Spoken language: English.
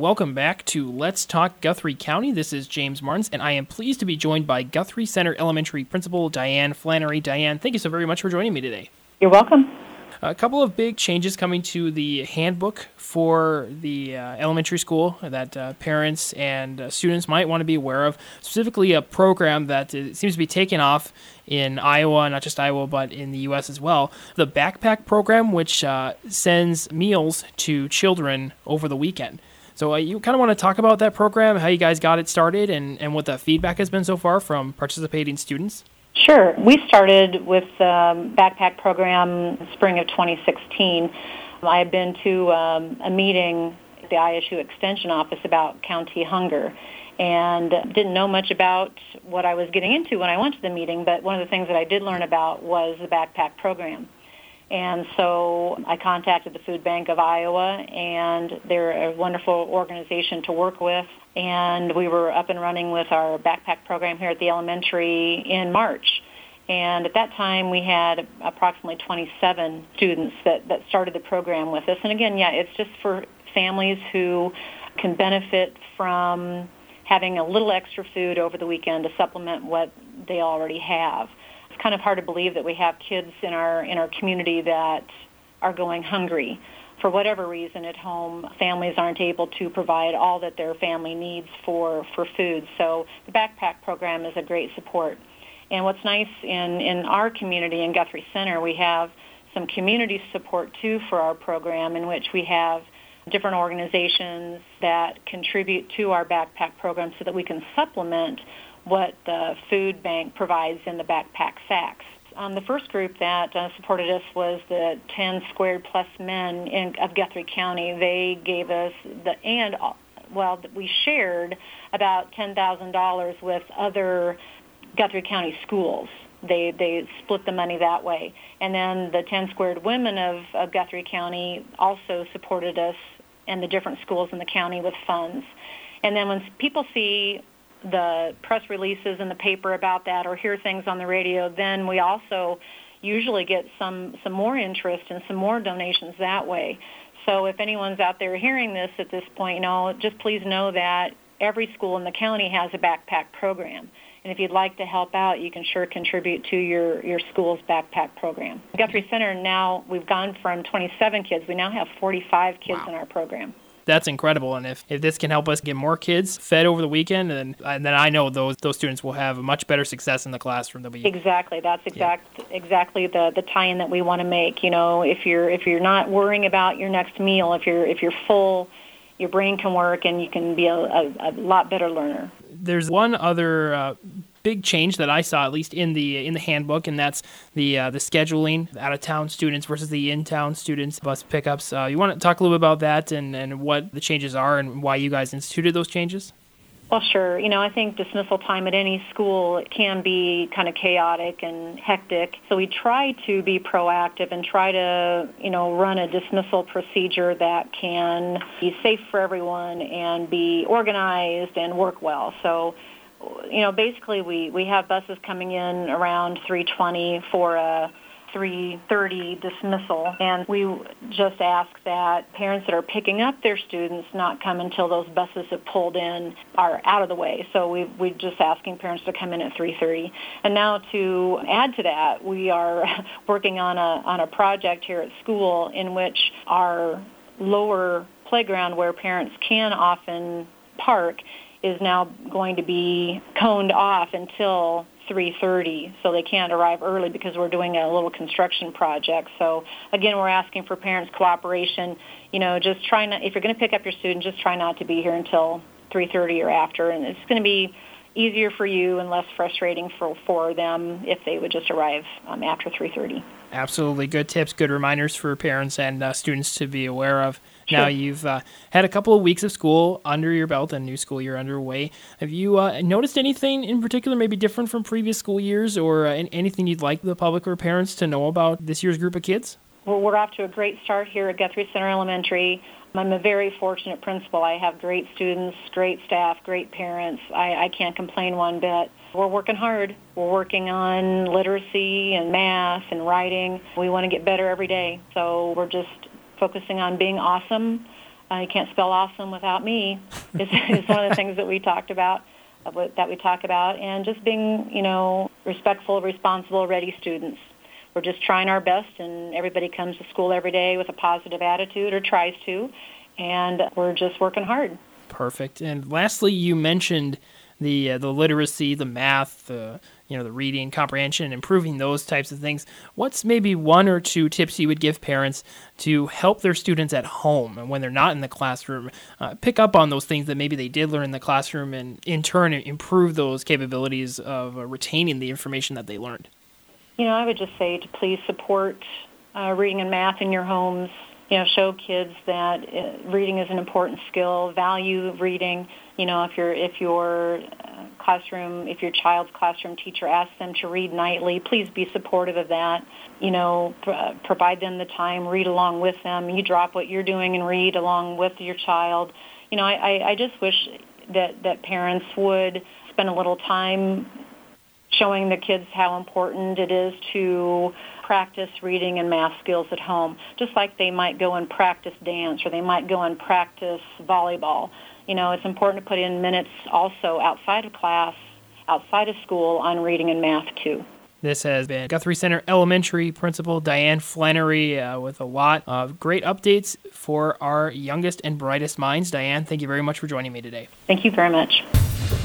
welcome back to Let's Talk Guthrie County. This is James Martins, and I am pleased to be joined by Guthrie Center Elementary Principal Diane Flannery. Diane, thank you so very much for joining me today. You're welcome. A couple of big changes coming to the handbook for the elementary school that parents and students might want to be aware of, specifically a program that seems to be taking off in Iowa, not just Iowa, but in the U.S. as well, the Backpack Program, which sends meals to children over the weekend. So you kind of want to talk about that program, how you guys got it started, and what the feedback has been so far from participating students? Sure. We started with the Backpack Program spring of 2016. I had been to a meeting at the ISU Extension Office about county hunger and didn't know much about what I was getting into when I went to the meeting, but one of the things that I did learn about was the Backpack Program. And so I contacted the Food Bank of Iowa, and they're a wonderful organization to work with. And we were up and running with our backpack program here at the elementary in March. And at that time, we had approximately 27 students that started the program with us. And again, it's just for families who can benefit from having a little extra food over the weekend to supplement what they already have. It's kind of hard to believe that we have kids in our community that are going hungry. For whatever reason at home, families aren't able to provide all that their family needs for food. So the Backpack Program is a great support. And what's nice in our community in Guthrie Center, we have some community support too for our program, in which we have different organizations that contribute to our Backpack Program so that we can supplement what the food bank provides in the backpack sacks. The first group that supported us was the 10 Squared Plus Men of Guthrie County. They gave us we shared about $10,000 with other Guthrie County schools. They split the money that way. And then the 10 Squared Women of Guthrie County also supported us and the different schools in the county with funds. And then when people see the press releases in the paper about that or hear things on the radio, then we also usually get some more interest and some more donations that way. So if anyone's out there hearing this at this point, just please know that every school in the county has a backpack program. And if you'd like to help out, you can sure contribute to your school's backpack program. Guthrie Center, now we've gone from 27 kids. We now have 45 kids in our program. That's incredible, and if this can help us get more kids fed over the weekend, and then I know those students will have a much better success in the classroom. Exactly. That's exactly the tie-in that we want to make. If you're not worrying about your next meal, if you're full, your brain can work, and you can be a lot better learner. There's one other big change that I saw, at least in the handbook, and that's the scheduling, out-of-town students versus the in-town students, bus pickups. You want to talk a little bit about that and what the changes are and why you guys instituted those changes? Well, sure. I think dismissal time at any school can be kind of chaotic and hectic. So we try to be proactive and try to, run a dismissal procedure that can be safe for everyone and be organized and work well. So basically we have buses coming in around 3:20 for a 3:30 dismissal, and we just ask that parents that are picking up their students not come until those buses have pulled in are out of the way. So we're just asking parents to come in at 3:30. And now to add to that, we are working on a project here at school in which our lower playground where parents can often park is now going to be coned off until 3:30, so they can't arrive early because we're doing a little construction project. So again, we're asking for parents' cooperation. Just try not, if you're going to pick up your student, just try not to be here until 3:30 or after, and it's going to be easier for you and less frustrating for them if they would just arrive after 3:30. Absolutely. Good tips, good reminders for parents and students to be aware of. Sure. Now you've had a couple of weeks of school under your belt and new school year underway. Have you noticed anything in particular maybe different from previous school years or anything you'd like the public or parents to know about this year's group of kids? Well, we're off to a great start here at Guthrie Center Elementary. I'm a very fortunate principal. I have great students, great staff, great parents. I can't complain one bit. We're working hard. We're working on literacy and math and writing. We want to get better every day. So we're just focusing on being awesome, You can't spell awesome without me is one of the things that we talk about, and just being, respectful, responsible, ready students. We're just trying our best, and everybody comes to school every day with a positive attitude or tries to, and we're just working hard. Perfect. And lastly, you mentioned the literacy, the math, the reading, comprehension, improving those types of things. What's maybe one or two tips you would give parents to help their students at home and when they're not in the classroom pick up on those things that maybe they did learn in the classroom and in turn improve those capabilities of retaining the information that they learned? I would just say to please support reading and math in your homes. Show kids that reading is an important skill. Value reading. If your child's classroom teacher asks them to read nightly, please be supportive of that. Provide them the time, read along with them. You drop what you're doing and read along with your child. I just wish that parents would spend a little time showing the kids how important it is to practice reading and math skills at home, just like they might go and practice dance or they might go and practice volleyball. It's important to put in minutes also outside of class, outside of school on reading and math too. This has been Guthrie Center Elementary Principal Diane Flannery with a lot of great updates for our youngest and brightest minds. Diane, thank you very much for joining me today. Thank you very much.